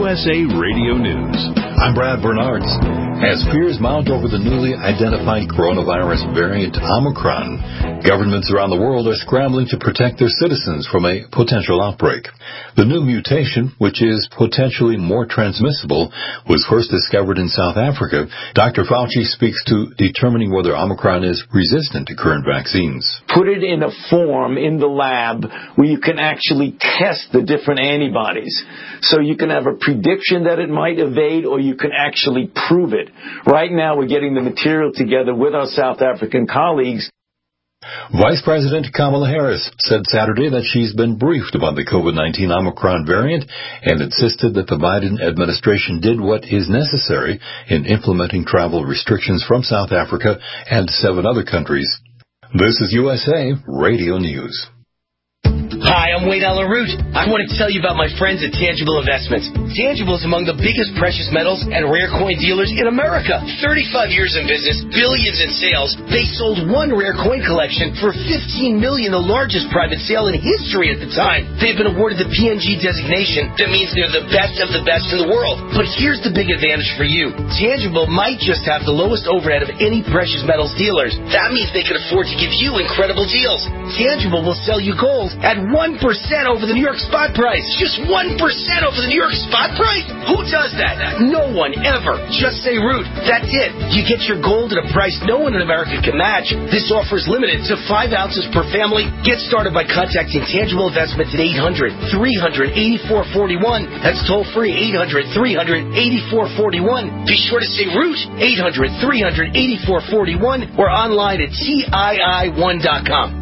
USA Radio News. I'm Brad Bernards. As fears mount over the newly identified coronavirus variant Omicron, governments around the world are scrambling to protect their citizens from a potential outbreak. The new mutation, which is potentially more transmissible, was first discovered in South Africa. Dr. Fauci speaks to determining whether Omicron is resistant to current vaccines. Put it in a form in the lab where you can actually test the different antibodies. So you can have a prediction that it might evade, or you can actually prove it. Right now, we're getting the material together with our South African colleagues. Vice President Kamala Harris said Saturday that she's been briefed about the COVID-19 Omicron variant and insisted that the Biden administration did what is necessary in implementing travel restrictions from South Africa and 7 other countries. This is USA Radio News. Hi, I'm Wade Allen Root. I want to tell you about my friends at Tangible Investments. Tangible is among the biggest precious metals and rare coin dealers in America. 35 years in business, billions in sales. They sold one rare coin collection for $15 million, the largest private sale in history at the time. They've been awarded the PNG designation. That means they're the best of the best in the world. But here's the big advantage for you. Tangible might just have the lowest overhead of any precious metals dealers. That means they can afford to give you incredible deals. Tangible will sell you gold at 1% over the New York spot price. Just 1% over the New York spot price? Who does that? No one ever. Just say Root. That's it. You get your gold at a price no one in America can match. This offer is limited to 5 ounces per family. Get started by contacting Tangible Investments at 800-300-8441. That's toll free, 800-300-8441. Be sure to say Root, 800-300-8441, or online at TII1.com.